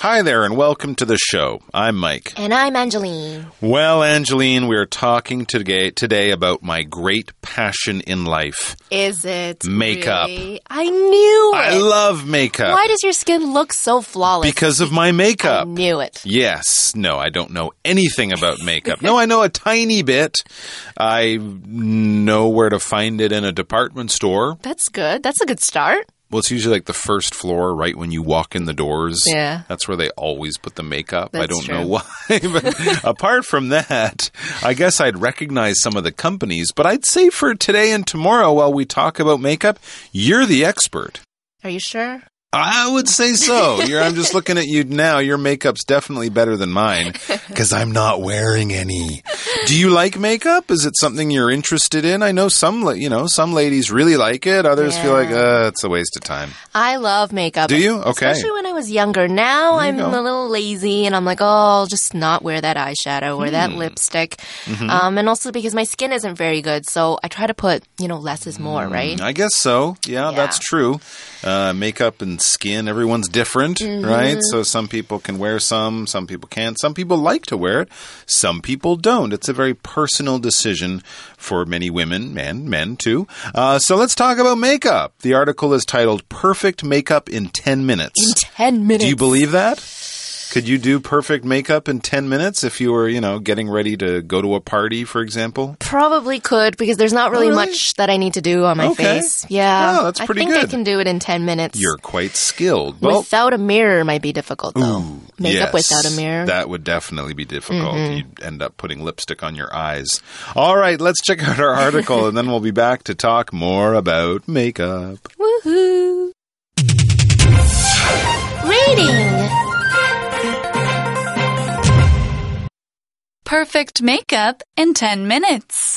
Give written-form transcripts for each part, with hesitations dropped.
Hi there and welcome to the show. I'm Mike. And I'm Angeline. Well, Angeline, we're talking today about my great passion in life. Is it? Makeup. Really? I knew it. I love makeup. Why does your skin look so flawless? Because of my makeup. I knew it. Yes. No, I don't know anything about makeup. No, I know a tiny bit. I know where to find it in a department store. That's good. That's a good start. Well, it's usually like the first floor, right when you walk in the doors. Yeah. That's where they always put the makeup. That's I don't true. know why. But apart from that, I guess I'd recognize some of the companies. But I'd say for today and tomorrow, while we talk about makeup, you're the expert. Are you sure? I would say so. I'm just looking at you now. Your makeup's definitely better than mine because I'm not wearing any. Do you like makeup? Is it something you're interested in? I know some ladies really like it. Others feel like, it's a waste of time. I love makeup. Do you? Okay. Especially when I was younger. Now I'm a little lazy and I'm like, I'll just not wear that eyeshadow or that lipstick. Mm-hmm. And also because my skin isn't very good. So I try to put, less is more, right? I guess so. Yeah, that's true. Makeup and skin, everyone's different, right? So some people can wear some people can't. Some people like to wear it, some people don't. It's a very personal decision for many women, and men too. So let's talk about makeup. The article is titled Perfect Makeup in 10 Minutes. In 10 minutes. Do you believe that? Could you do perfect makeup in 10 minutes if you were, getting ready to go to a party, for example? Probably could, because there's not really much that I need to do on my face. Yeah. Oh, that's pretty good. good. I think I can do it in 10 minutes. You're quite skilled. Without a mirror might be difficult, though. Makeup yes, without a mirror. That would definitely be difficult. You'd end up putting lipstick on your eyes. All right, let's check out our article, and then we'll be back to talk more about makeup. Woohoo! Reading. Perfect makeup in 10 minutes.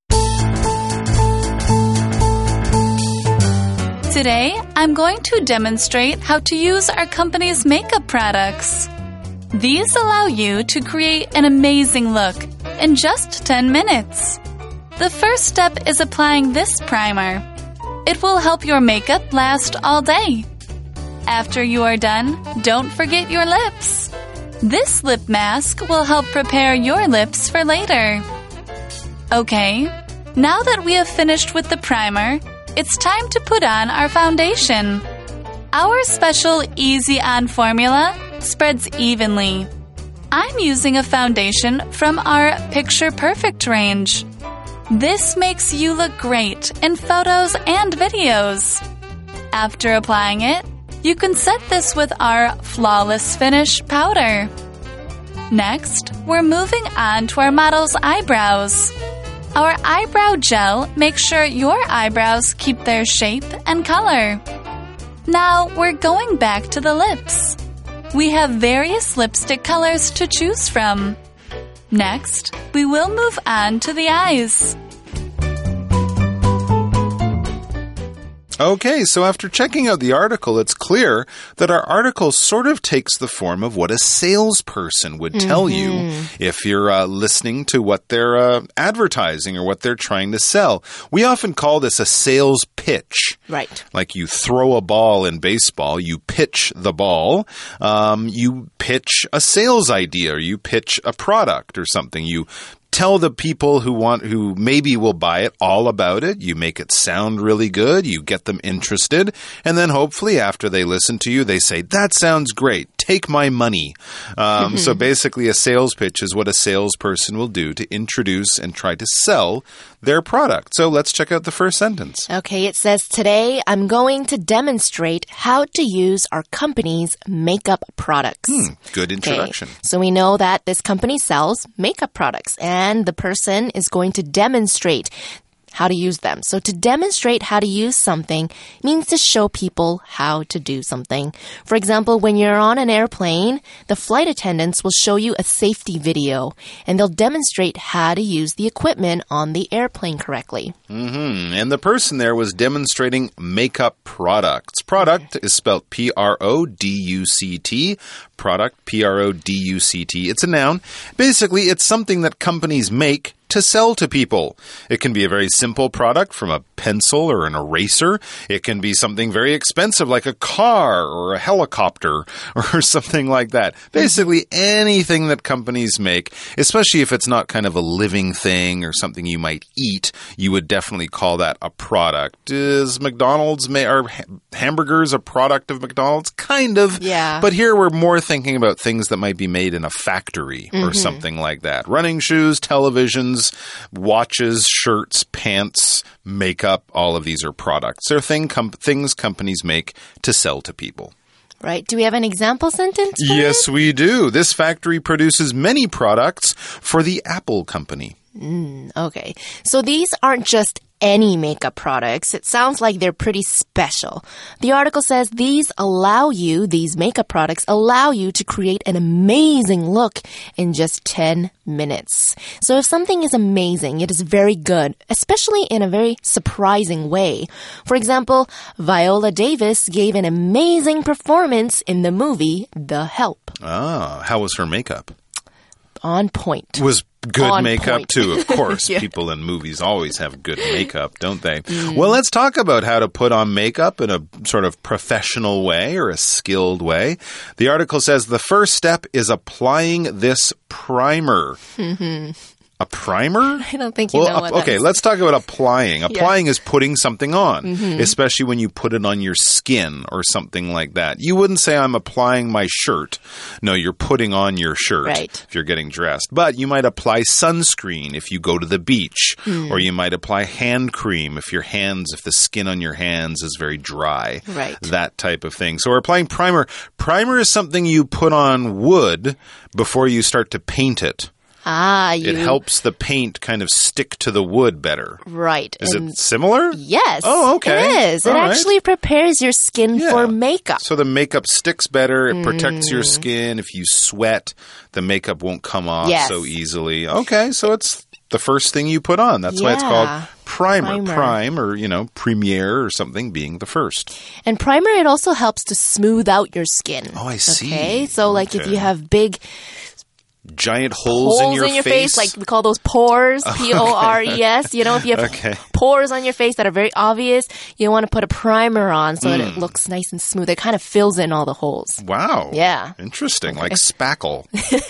Today, I'm going to demonstrate how to use our company's makeup products. These allow you to create an amazing look in just 10 minutes. The first step is applying this primer. It will help your makeup last all day. After you are done, don't forget your lips. This lip mask will help prepare your lips for later. Okay, now that we have finished with the primer, it's time to put on our foundation. Our special Easy On formula spreads evenly. I'm using a foundation from our Picture Perfect range. This makes you look great in photos and videos. After applying it, you can set this with our Flawless Finish powder. Next, we're moving on to our model's eyebrows. Our eyebrow gel makes sure your eyebrows keep their shape and color. Now, we're going back to the lips. We have various lipstick colors to choose from. Next, we will move on to the eyes. Okay, so after checking out the article, it's clear that our article sort of takes the form of what a salesperson would tell you if you're listening to what they're advertising or what they're trying to sell. We often call this a sales pitch. Right. Like you throw a ball in baseball, you pitch the ball, you pitch a sales idea, or you pitch a product or something. You tell the people who maybe will buy it all about it. You make it sound really good. You get them interested. And then hopefully after they listen to you, they say, that sounds great. Take my money. So basically a sales pitch is what a salesperson will do to introduce and try to sell their product. So let's check out the first sentence. Okay, it says, today I'm going to demonstrate how to use our company's makeup products. Good introduction. Okay, so we know that this company sells makeup products, and the person is going to demonstrate how to use them. So to demonstrate how to use something means to show people how to do something. For example, when you're on an airplane, the flight attendants will show you a safety video, and they'll demonstrate how to use the equipment on the airplane correctly. And the person there was demonstrating makeup products. Product is spelled P-R-O-D-U-C-T. Product, P-R-O-D-U-C-T. It's a noun. Basically, it's something that companies make to sell to people. It can be a very simple product from a pencil or an eraser. It can be something very expensive like a car or a helicopter or something like that. Basically anything that companies make, especially if it's not kind of a living thing or something you might eat, you would definitely call that a product. Is McDonald's, are hamburgers a product of McDonald's? Kind of. Yeah. But here we're more thinking about things that might be made in a factory or something like that. Running shoes, televisions, watches, shirts, pants, makeup, all of these are products. They're things companies make to sell to people. Right. Do we have an example sentence? Yes, we do. This factory produces many products for the Apple company. Okay. So these aren't just any makeup products. It sounds like they're pretty special. The article says these makeup products allow you to create an amazing look in just 10 minutes. So if something is amazing, it is very good, especially in a very surprising way. For example, Viola Davis gave an amazing performance in the movie The Help. Ah, how was her makeup? On point. Was good On makeup point. too, of course. Yeah. People in movies always have good makeup, don't they? Well, let's talk about how to put on makeup in a sort of professional way or a skilled way. The article says the first step is applying this primer. A primer? I don't think you know what that okay, is. let's talk about applying. Applying is putting something on, especially when you put it on your skin or something like that. You wouldn't say, I'm applying my shirt. No, you're putting on your shirt Right. if you're getting dressed. But you might apply sunscreen if you go to the beach, or you might apply hand cream if the skin on your hands is very dry. Right. That type of thing. So we're applying primer. Primer is something you put on wood before you start to paint it. It helps the paint kind of stick to the wood better. Right. Is it similar? Yes. Oh, okay. It is. It All right. actually prepares your skin for makeup. So the makeup sticks better. It protects your skin. If you sweat, the makeup won't come off so easily. Okay, so it's the first thing you put on. That's why it's called primer. Prime or, premiere or something being the first. And primer, it also helps to smooth out your skin. Oh, I see. Okay, so like if you have big giant holes in your face. Like we call those pores, P-O-R-E-S. If you have pores on your face that are very obvious, you want to put a primer on so that it looks nice and smooth. It kind of fills in all the holes. Wow. Yeah. Interesting. Like spackle.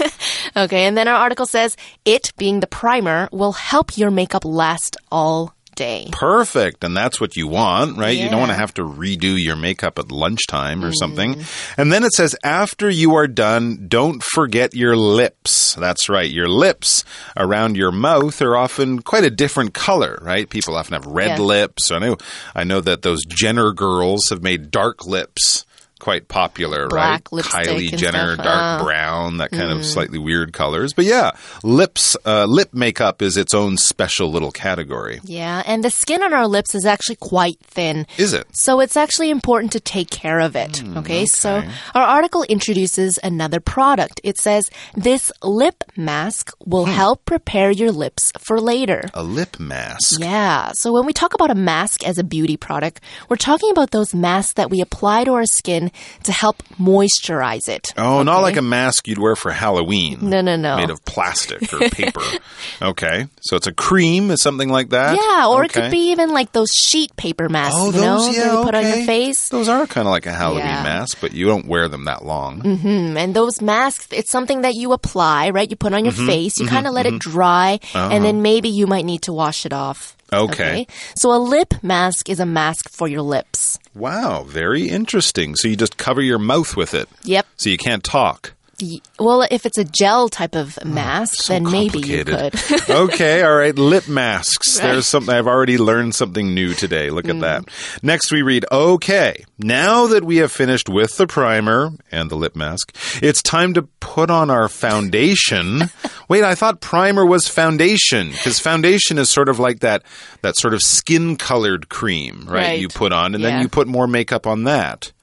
Okay, and then our article says, it, being the primer, will help your makeup last all day. Perfect. And that's what you want, right? Yeah. You don't want to have to redo your makeup at lunchtime or something. And then it says, after you are done, don't forget your lips. That's right. Your lips around your mouth are often quite a different color, right? People often have red lips. I know that those Jenner girls have made dark lips quite popular, Black right? lipstick Kylie and Jenner, stuff. dark brown, that kind of slightly weird colors. But yeah, lip makeup is its own special little category. Yeah, and the skin on our lips is actually quite thin. Is it? So it's actually important to take care of it. Okay, so our article introduces another product. It says, this lip mask will help prepare your lips for later. A lip mask. Yeah, so when we talk about a mask as a beauty product, we're talking about those masks that we apply to our skin to help moisturize it. Oh, not like a mask you'd wear for Halloween. No. Made of plastic or paper. Okay. So it's a cream, is something like that? Yeah, or it could be even like those sheet paper masks, those, that you put on your face. Those are kind of like a Halloween mask, but you don't wear them that long. And those masks, it's something that you apply, right? You put on your face, you kind of let it dry, and then maybe you might need to wash it off. Okay. So a lip mask is a mask for your lips. Wow, very interesting. So you just cover your mouth with it. Yep. So you can't talk. Well, if it's a gel type of mask, then maybe you could. Okay, all right. Lip masks. Right. There's something. I've already learned something new today. Look at that. Next we read, okay, now that we have finished with the primer and the lip mask, it's time to put on our foundation. Wait, I thought primer was foundation, because foundation is sort of like that sort of skin-colored cream, right? You put on, and then you put more makeup on that.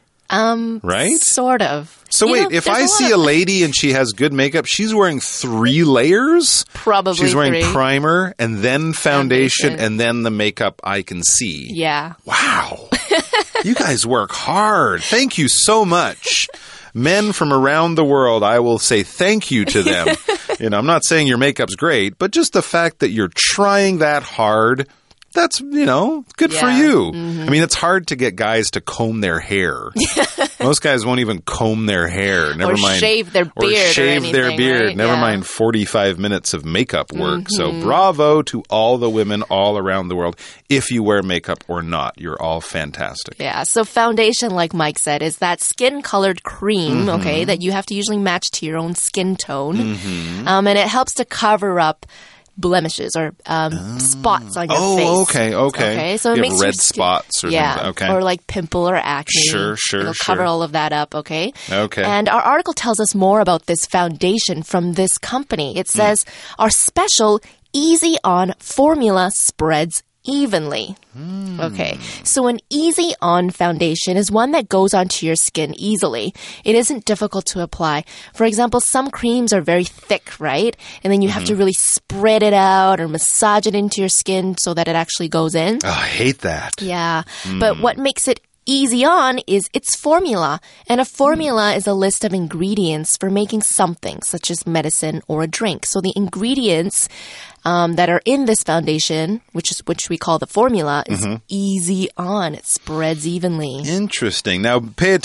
Right? Sort of. So wait, if I see a lady and she has good makeup, she's wearing 3 layers? Probably She's wearing 3. primer and then foundation and then the makeup I can see. Yeah. Wow. You guys work hard. Thank you so much. Men from around the world, I will say thank you to them I'm not saying your makeup's great, but just the fact that you're trying that hard, that's, good for you. I mean, it's hard to get guys to comb their hair. Most guys won't even comb their hair. Never mind shave their beard. Or shave their beard. Right? Never mind 45 minutes of makeup work. So bravo to all the women all around the world. If you wear makeup or not, you're all fantastic. Yeah. So foundation, like Mike said, is that skin-colored cream, okay, that you have to usually match to your own skin tone. And it helps to cover up blemishes or spots on your face. Okay. So it makes red spots or something. Okay. Or like pimple or acne. Sure. It'll cover all of that up, okay? Okay. And our article tells us more about this foundation from this company. It says, our special Easy On formula spreads evenly. Okay. So an easy on foundation is one that goes onto your skin easily. It isn't difficult to apply. For example, some creams are very thick, right? And then you have to really spread it out or massage it into your skin so that it actually goes in. Oh, I hate that. Yeah. But what makes it easy on is its formula. And a formula is a list of ingredients for making something, such as medicine or a drink. So the ingredients that are in this foundation, which we call the formula, is easy on. It spreads evenly. Interesting. Now,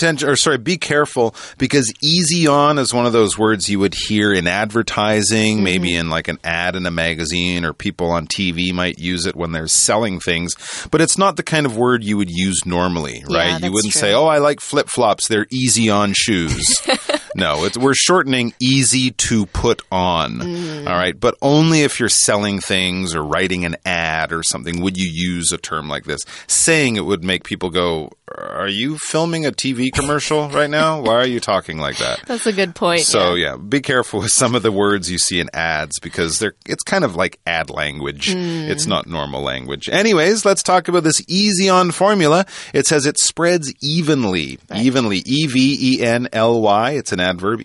be careful, because easy on is one of those words you would hear in advertising, maybe in like an ad in a magazine, or people on TV might use it when they're selling things. But it's not the kind of word you would use normally, right? Yeah, you wouldn't true. say, oh, I like flip-flops. They're easy on shoes. No, we're shortening easy to put on. All right. But only if you're selling things or writing an ad or something would you use a term like this. Saying it would make people go, are you filming a TV commercial right now? Why are you talking like that? That's a good point. So, be careful with some of the words you see in ads, because it's kind of like ad language. It's not normal language. Anyways, let's talk about this easy on formula. It says it spreads evenly. Right. Evenly. E-V-E-N-L-Y. It's an adverb.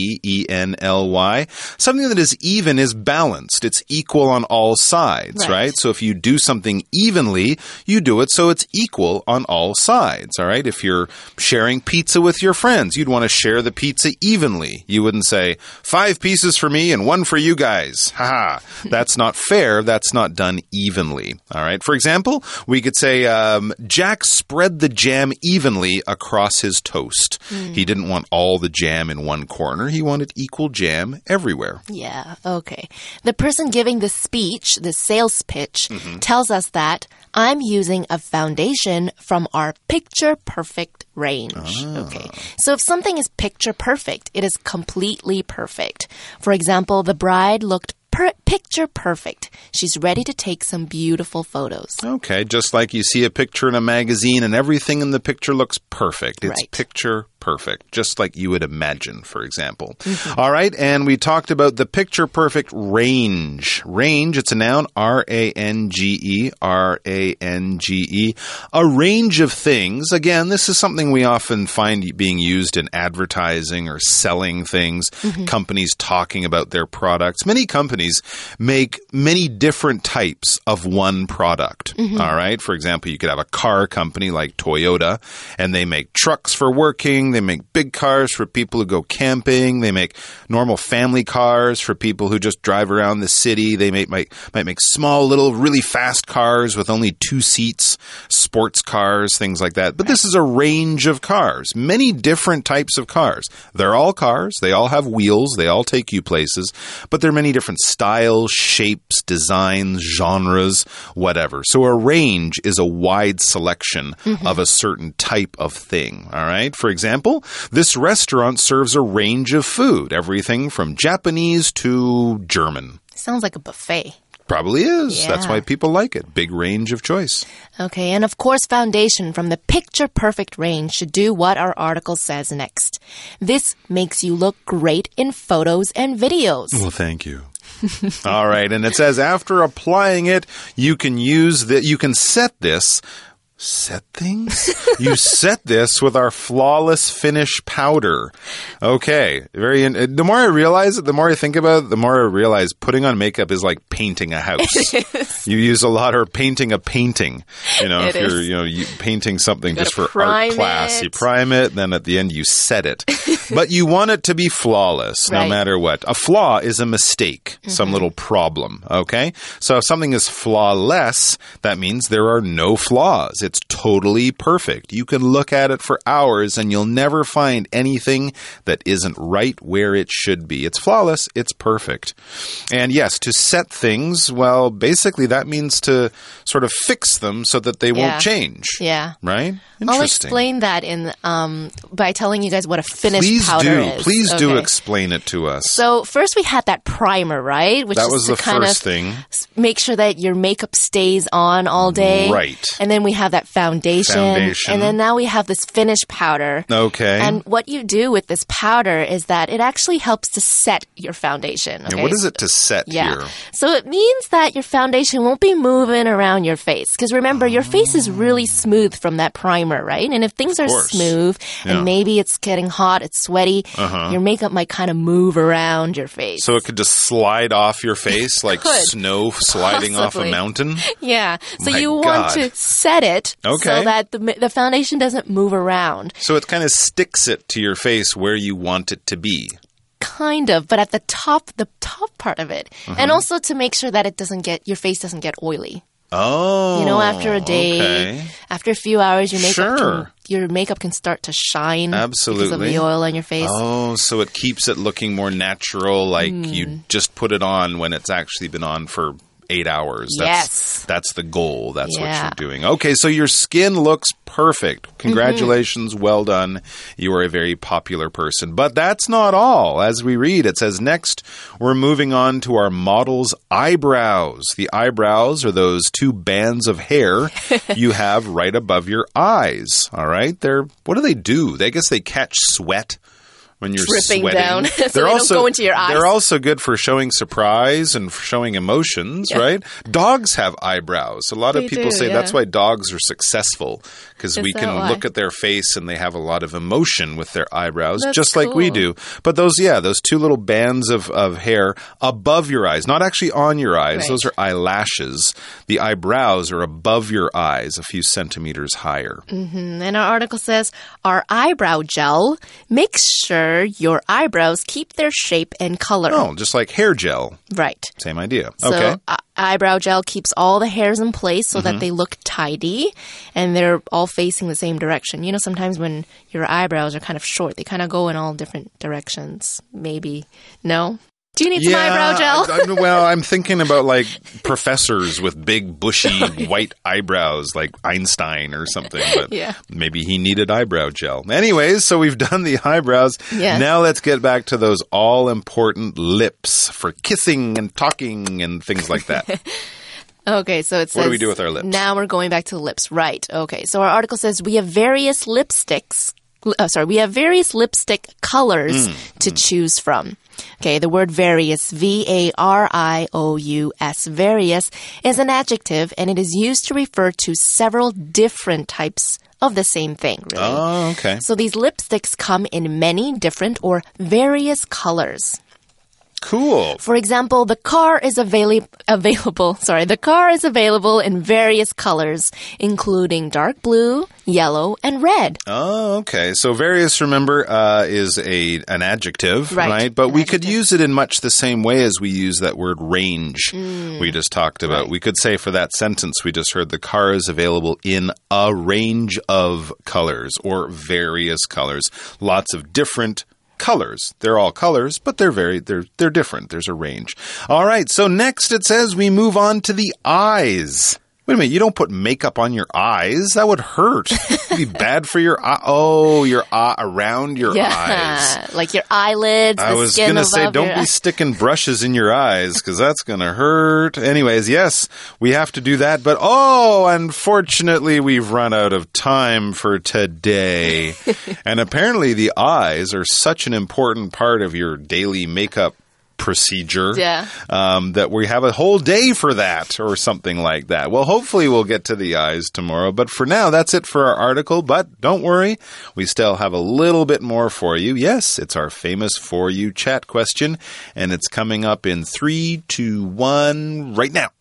E-V-E-N-L-Y. Something that is even is balanced. It's equal on all sides, right? So if you do something evenly, you do it so it's equal on all sides, all right? If you're sharing pizza with your friends, you'd want to share the pizza evenly. You wouldn't say, 5 pieces for me and 1 for you guys. Ha-ha. That's not fair. That's not done evenly, all right? For example, we could say, Jack spread the jam evenly across his toast. He didn't want all the jam in one corner. He wanted equal jam everywhere. Yeah, okay. The person giving the speech, the sales pitch, tells us that I'm using a foundation from our Picture Perfect range. Okay. So if something is picture perfect, it is completely perfect. For example, the bride looked picture perfect. She's ready to take some beautiful photos. Okay, just like you see a picture in a magazine and everything in the picture looks perfect. It's Right. picture perfect, just like you would imagine, for example. All right, and we talked about the picture perfect range. Range, it's a noun, R-A-N-G-E, R-A-N-G-E. A range of things. Again, this is something we often find being used in advertising or selling things, companies talking about their products. Many companies make many different types of one product. All right, for example, you could have a car company like Toyota, and they make trucks for working. They make big cars for people who go camping. They make normal family cars for people who just drive around the city. They might make small, little, really fast cars with only 2 seats, sports cars, things like that. But this is a range of cars, many different types of cars. They're all cars. They all have wheels. They all take you places. But there are many different styles, shapes, designs, genres, whatever. So a range is a wide selection of a certain type of thing. All right. For example, this restaurant serves a range of food, everything from Japanese to German. Sounds like a buffet. Probably is. Yeah. That's why people like it. Big range of choice. Okay, and of course, foundation from the Picture Perfect range should do what our article says next. This makes you look great in photos and videos. Well, thank you. All right, and it says after applying it, you can set this Set things? You set this with our flawless finish powder. Okay. The more I realize it, the more I think about it, the more I realize putting on makeup is like painting a house. You use a lot, or painting a painting. If you're painting something just for art class, you prime it, then at the end you set it. But you want it to be flawless, no matter what. A flaw is a mistake, some little problem. Okay? So if something is flawless, that means there are no flaws. It's totally perfect. You can look at it for hours and you'll never find anything that isn't right where it should be. It's flawless. It's perfect. And yes, to set things, well, basically that means to sort of fix them so that they won't change. Yeah. Right? Interesting. I'll explain that by telling you guys what a finish powder is. Please do explain it to us. So first we had that primer, right? That was the first thing. Make sure that your makeup stays on all day. Right. And then we have that foundation. And then now we have this finish powder. Okay. And what you do with this powder is that it actually helps to set your foundation. Okay? Yeah, what is it to set here? So it means that your foundation won't be moving around your face. Because remember, your face is really smooth from that primer, right? And if things are smooth and maybe it's getting hot, it's sweaty, your makeup might kind of move around your face. So it could just slide off your face like snow sliding off a mountain? Yeah. So you want to set it so that the foundation doesn't move around. So it kind of sticks it to your face where you want it to be. Kind of, but at the top part of it. And also to make sure that your face doesn't get oily. Oh. After a day, after a few hours, your makeup can start to shine. Absolutely. Because of the oil on your face. Oh, so it keeps it looking more natural, like you just put it on when it's actually been on for 8 hours. That's the goal. That's what you're doing. Okay, so your skin looks perfect. Congratulations. Well done. You are a very popular person. But that's not all. As we read, it says, next, we're moving on to our model's eyebrows. The eyebrows are those two bands of hair you have right above your eyes. All right? What do? I guess they catch sweat. When you're dripping sweating down, so they don't go into your eyes. They're also good for showing surprise and for showing emotions, right? Dogs have eyebrows. A lot of people say that's why dogs are successful, because we can look at their face and they have a lot of emotion with their eyebrows, just like we do. But those two little bands of hair above your eyes, not actually on your eyes. Those are eyelashes. The eyebrows are above your eyes, a few centimeters higher. And our article says, our eyebrow gel makes sure your eyebrows keep their shape and color. Oh, just like hair gel. Right. Same idea. So, eyebrow gel keeps all the hairs in place so that they look tidy and they're all facing the same direction. Sometimes when your eyebrows are kind of short, they kind of go in all different directions. Maybe. No? Do you need some eyebrow gel? Well, I'm thinking about like professors with big, bushy, white eyebrows like Einstein or something. But maybe he needed eyebrow gel. Anyways, so we've done the eyebrows. Yes. Now let's get back to those all-important lips for kissing and talking and things like that. Okay, so it says... What do we do with our lips? Now we're going back to the lips. Right. Okay, so our article says we have various lipstick colors to choose from. Okay, the word various, V-A-R-I-O-U-S, various, is an adjective, and it is used to refer to several different types of the same thing, really. Oh, okay. So these lipsticks come in many different or various colors. Cool. For example, the car is available in various colors, including dark blue, yellow, and red. Oh, okay. So various, remember, is an adjective, right? But we could use it in much the same way as we use that word range we just talked about. Right. We could say for that sentence we just heard, the car is available in a range of colors or various colors. Lots of different colors. They're all colors, but they're different. There's a range. All right. So next it says we move on to the eyes. Wait a minute, you don't put makeup on your eyes? That would hurt. It'd be bad for your eye. Oh, your eye, around your eyes. Like your eyelids, I was going to say, don't be sticking brushes in your eyes, because that's going to hurt. Anyways, yes, we have to do that. But, unfortunately, we've run out of time for today. And apparently the eyes are such an important part of your daily makeup procedure. Yeah. That we have a whole day for that or something like that. Well, hopefully we'll get to the eyes tomorrow. But for now, that's it for our article. But don't worry, we still have a little bit more for you. Yes, it's our famous For You chat question, and it's coming up in 3, 2, 1 right now.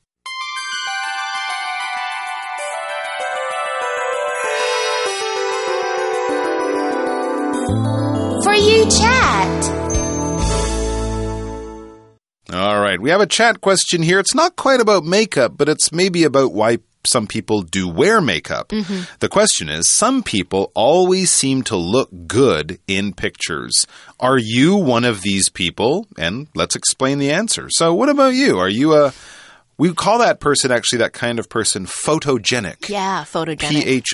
For You chat. All right, we have a chat question here. It's not quite about makeup, but it's maybe about why some people do wear makeup. The question is, some people always seem to look good in pictures. Are you one of these people? And let's explain the answer. So what about you? Are you we call that person, actually, that kind of person, photogenic. Yeah, photogenic.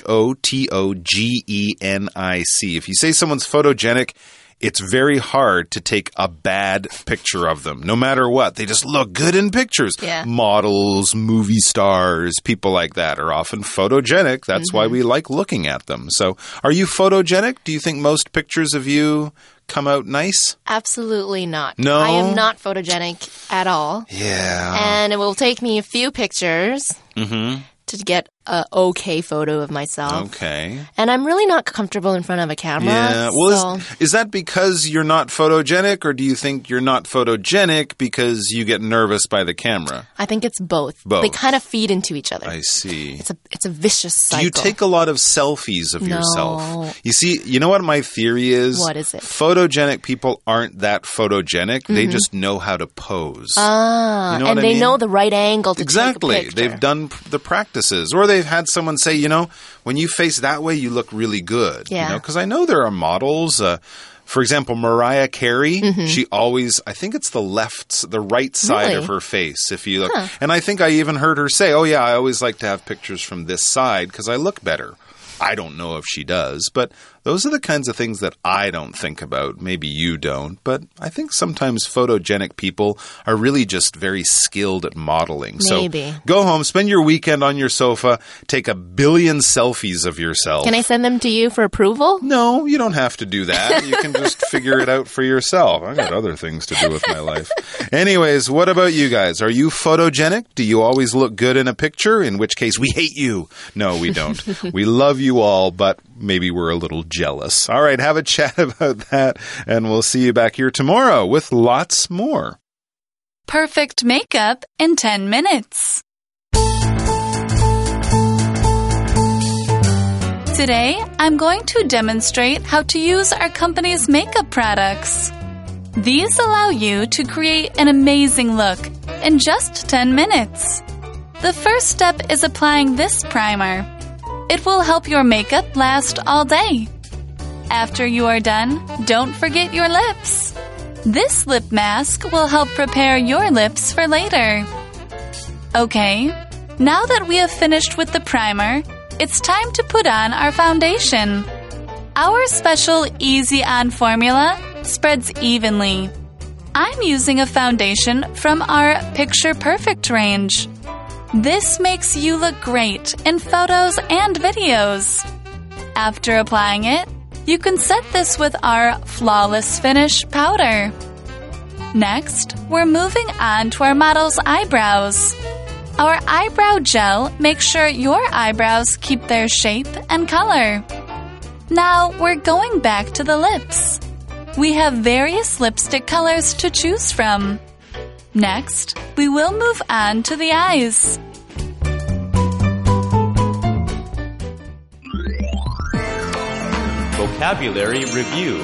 Photogenic. If you say someone's photogenic, it's very hard to take a bad picture of them, no matter what. They just look good in pictures. Yeah. Models, movie stars, people like that are often photogenic. That's why we like looking at them. So are you photogenic? Do you think most pictures of you come out nice? Absolutely not. No? I am not photogenic at all. Yeah. And it will take me a few pictures to get an okay photo of myself. Okay. And I'm really not comfortable in front of a camera. Yeah. Well, is that because you're not photogenic, or do you think you're not photogenic because you get nervous by the camera? I think it's both. Both. They kind of feed into each other. I see. It's a vicious cycle. Do you take a lot of selfies of yourself? You see, you know what my theory is? What is it? Photogenic people aren't that photogenic. They just know how to pose. Ah, you know and what I they mean? know the right angle to Exactly. take a picture. They've done the practices. Or they've had someone say, you know, when you face that way, you look really good. Yeah. You know, because I know there are models. For example, Mariah Carey, she always, I think it's the right side Really? of her face, if you look. And I think I even heard her say, oh yeah, I always like to have pictures from this side because I look better. I don't know if she does, but those are the kinds of things that I don't think about. Maybe you don't, but I think sometimes photogenic people are really just very skilled at modeling. Maybe. So go home, spend your weekend on your sofa, take 1 billion selfies of yourself. Can I send them to you for approval? No, you don't have to do that. You can just figure it out for yourself. I've got other things to do with my life. Anyways, what about you guys? Are you photogenic? Do you always look good in a picture? In which case, we hate you. No, we don't. We love you all, but maybe we're a little jealous. All right, have a chat about that, and we'll see you back here tomorrow with lots more. Perfect makeup in 10 minutes. Today, I'm going to demonstrate how to use our company's makeup products. These allow you to create an amazing look in just 10 minutes. The first step is applying this primer. It will help your makeup last all day. After you are done, don't forget your lips. This lip mask will help prepare your lips for later. Okay, now that we have finished with the primer, it's time to put on our foundation. Our special Easy On formula spreads evenly. I'm using a foundation from our Picture Perfect range. This makes you look great in photos and videos. After applying it, you can set this with our Flawless Finish powder. Next, we're moving on to our model's eyebrows. Our eyebrow gel makes sure your eyebrows keep their shape and color. Now, we're going back to the lips. We have various lipstick colors to choose from. Next, we will move on to the eyes. Vocabulary Review.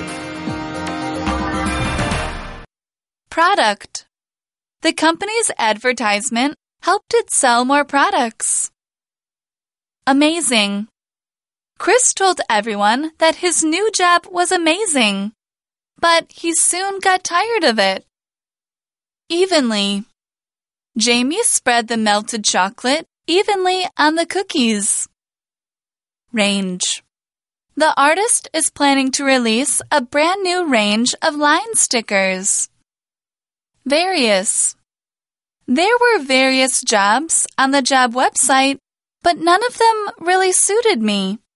Product. The company's advertisement helped it sell more products. Amazing. Chris told everyone that his new job was amazing, but he soon got tired of it. Evenly. Jamie spread the melted chocolate evenly on the cookies. Range. The artist is planning to release a brand new range of line stickers. Various. There were various jobs on the job website, but none of them really suited me.